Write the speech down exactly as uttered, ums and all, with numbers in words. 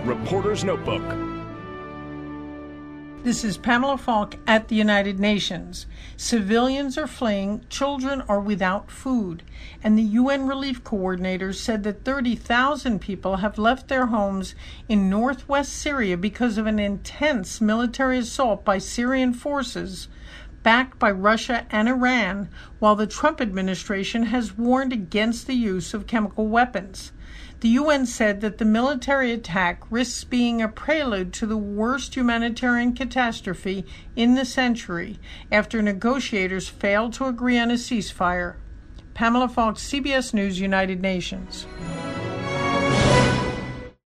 Reporter's Notebook. This is Pamela Falk at the United Nations. Civilians are fleeing, children are without food, and the U N relief coordinators said that thirty thousand people have left their homes in northwest Syria because of an intense military assault by Syrian forces backed by Russia and Iran, while the Trump administration has warned against the use of chemical weapons. The U N said that the military attack risks being a prelude to the worst humanitarian catastrophe in the century after negotiators failed to agree on a ceasefire. Pamela Falk, C B S News, United Nations.